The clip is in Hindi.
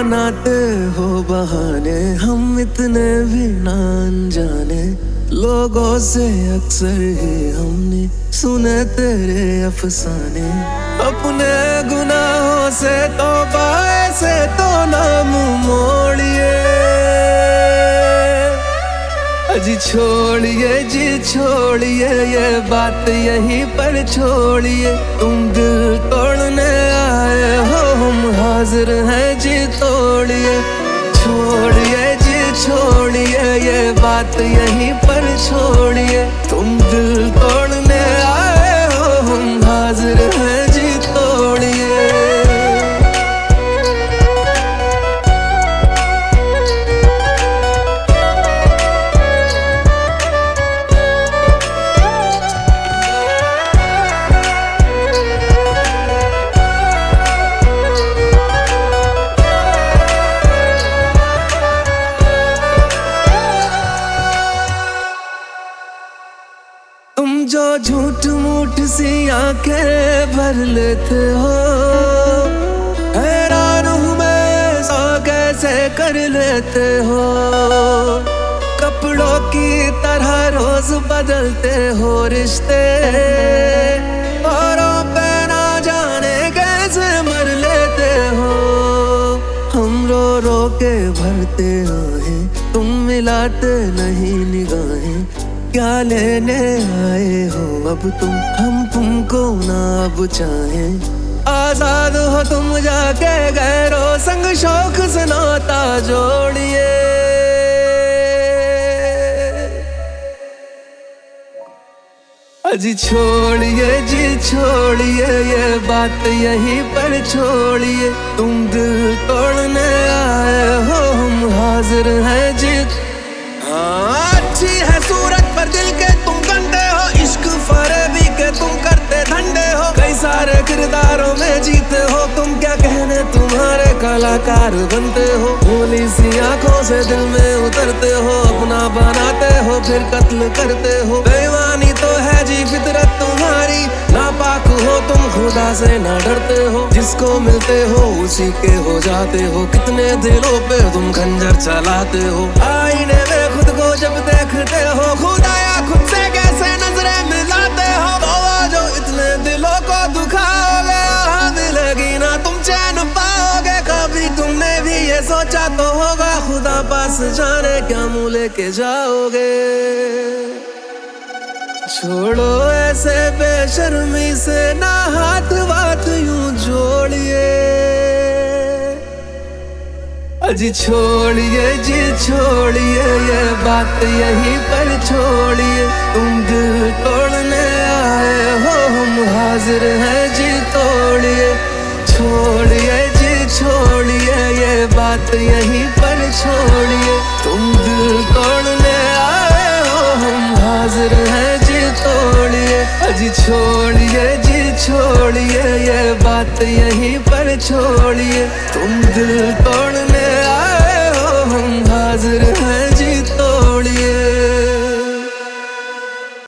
बनाते हो बहाने, हम इतने भी ना अनजाने। लोगों से अक्सर ही हमने सुने तेरे अफसाने। अपने गुनाहों से तौबा से तो ना मुंह मोड़िए। जी छोड़िए जी छोड़िए, ये बात यहीं पर छोड़िए। तुम दिल तोड़ने आए हो, हम हाजिर हैं जी तोड़िए। छोड़िए जी छोड़िए, ये बात यहीं पर छोड़िए। तुम दिल तोड़ने आए हो, हम हाजिर हैं जी तोड़िए। तुम जो झूठ मूठ सी आंखें भर लेते हो, हैरान हूँ मैं ऐसा कैसे कर लेते हो। कपड़ों की तरह रोज बदलते हो रिश्ते, औरों पे ना जाने कैसे मर लेते हो। हम रो रो के भरते आहें, तुम मिलाते नहीं निगाहें। क्या लेने आए हो अब तुम, हम तुमको ना अब चाहें। आजाद हो तुम जाके गैरों संग शौक से नाता जोड़िए। अजी छोड़िए जी छोड़िए, ये बात यहीं पर छोड़िए। तुम दिल तोड़ने आए हो, हम हाजिर हैं जी। हाँ अच्छी है सूरत पर दिल के तुम गंदे हो, इश्क फरेबी के तुम करते धंधे हो। कई सारे किरदारों में जीते हो तुम, क्या कहने तुम्हारे कलाकार बनते हो। भोली सी आंखों से दिल में उतरते हो, अपना बनाते हो फिर कत्ल करते हो। बेईमानी तो है जी फितरत तुम्हारी, नापाक हो तुम खुदा से ना डरते हो। जिसको मिलते हो उसी के हो जाते हो, कितने दिलों पे तुम खंजर चलाते हो। आईने में खुद को जब देखते हो, खुदाया खुद से कैसे नजरें मिलाते हो। तो जो इतने दिलों को दुखाओगे, मिलेगी ना तुम चैन पाओगे। कभी तुमने भी ये सोचा तो होगा, खुदा पास जाने क्या मुँह लेके जाओगे। छोड़ो ऐसे बेशर्मी से ना हाथ बात यूं जोड़िए। अजी छोड़िए जी छोड़िए, ये बात यहीं पर छोड़िए। तुम दिल तोड़ने आए हो, हम हाजिर हैं जी तोड़िए। छोड़िए जी छोड़िए, ये बात यहीं पर छोड़िए। तुम दिल तोड़ने आए हो, हम हाजिर हैं जी तोड़िए। अजी छोड़िए जी छोड़िए, ये बात यहीं पर छोड़िए। तुम दिल तोड़ने